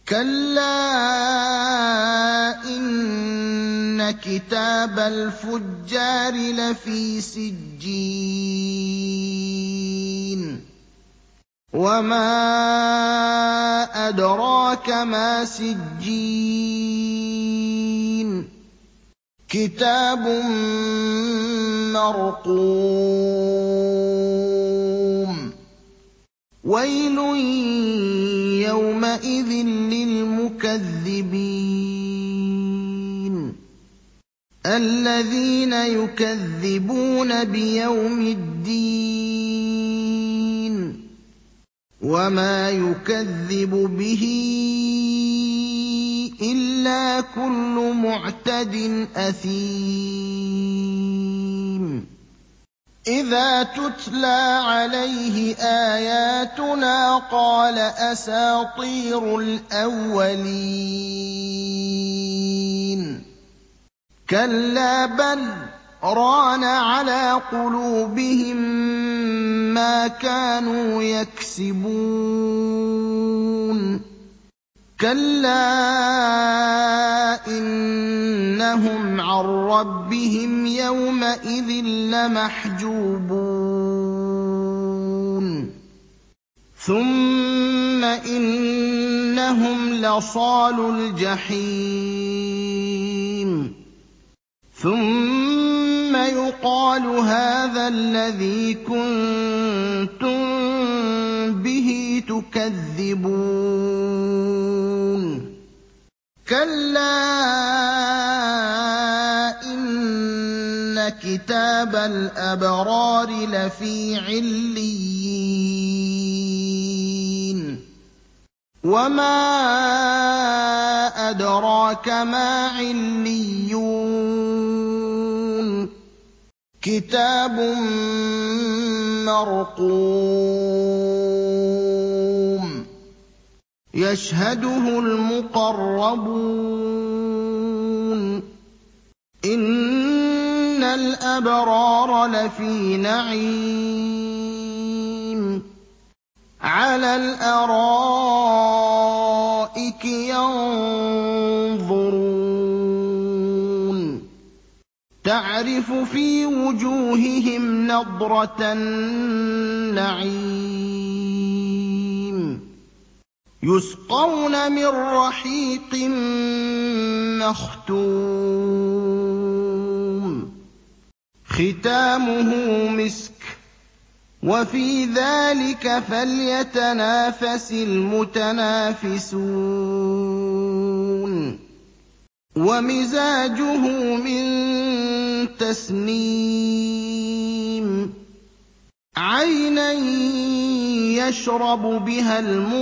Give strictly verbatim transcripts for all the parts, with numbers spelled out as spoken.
كَلَّا إِنَّ كِتَابَ الْفُجَّارِ لَفِي سِجِّينٍ وَمَا أَدْرَاكَ مَا سِجِّينٌ كِتَابٌ مَّرْقُومٌ وَيْلٌ يَوْمَئِذٍ لِّلْمُكَذِّبِينَ الَّذِينَ يُكَذِّبُونَ بِيَوْمِ الدِّينِ وَمَا يُكَذِّبُ بِهِ إِلَّا كُلُّ مُعْتَدٍ أَثِيمٍ إِذَا تُتْلَىٰ عَلَيْهِ آيَاتُنَا قَالَ أَسَاطِيرُ الْأَوَّلِينَ كَلَّا بَلْ رَانَ عَلَىٰ قُلُوبِهِم مَّا كَانُوا يَكْسِبُونَ كَلَّا إِنَّهُمْ عَن رَّبِّهِمْ يَوْمَئِذٍ لَّمَحْجُوبُونَ ثُمَّ إِنَّهُمْ لَصَالُو الْجَحِيمِ ثُمَّ يُقَالُ هَٰذَا الَّذِي كُنتُم بِهِ تُكَذِّبُونَ كَلَّا إِنَّ كِتَابَ الْأَبْرَارِ لَفِي عِلِّيِّينَ وَمَا أَدْرَاكَ مَا عِلِّيُّونَ كِتَابٌ مَّرْقُومٌ يَشْهَدُهُ الْمُقَرَّبُونَ إِنَّ الْأَبْرَارَ لَفِي نَعِيمٍ عَلَى الْأَرَائِكِ يَنظُرُونَ تَعْرِفُ فِي وُجُوهِهِمْ نَضْرَةَ النَّعِيمِ يُسْقَوْنَ مِن رَّحِيقٍ مَّخْتُومٍ خِتَامُهُ مِسْكٌ ۚ وَفِي ذَٰلِكَ فَلْيَتَنَافَسِ الْمُتَنَافِسُونَ وَمِزَاجُهُ مِن تَسْنِيمٍ عَيْنًا يَشْرَبُ بِهَا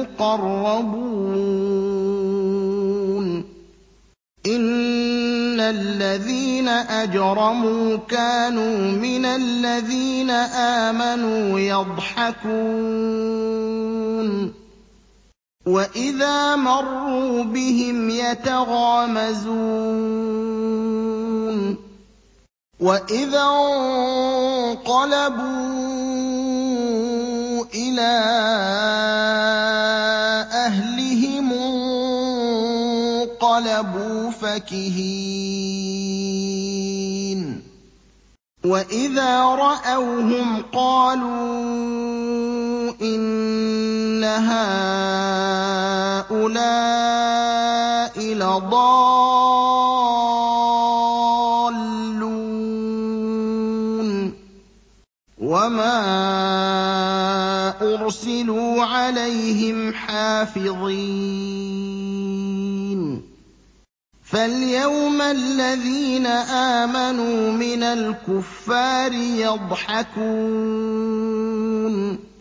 الْمُقَرَّبُونَ إِنَّ الَّذِينَ أَجْرَمُوا كَانُوا مِنَ الَّذِينَ آمَنُوا يَضْحَكُونَ وَإِذَا مَرُّوا بِهِمْ يَتَغَامَزُونَ وَإِذَا انقَلَبُوا إِلَىٰ أَهْلِهِمُ انقَلَبُوا فَكِهِينَ وَإِذَا رَأَوْهُمْ قَالُوا إِنَّ هَٰؤُلَاءِ لَضَالُّونَ وَمَا أُرْسِلُوا عَلَيْهِمْ حَافِظِينَ فَالْيَوْمَ الَّذِينَ آمَنُوا مِنَ الْكُفَّارِ يَضْحَكُونَ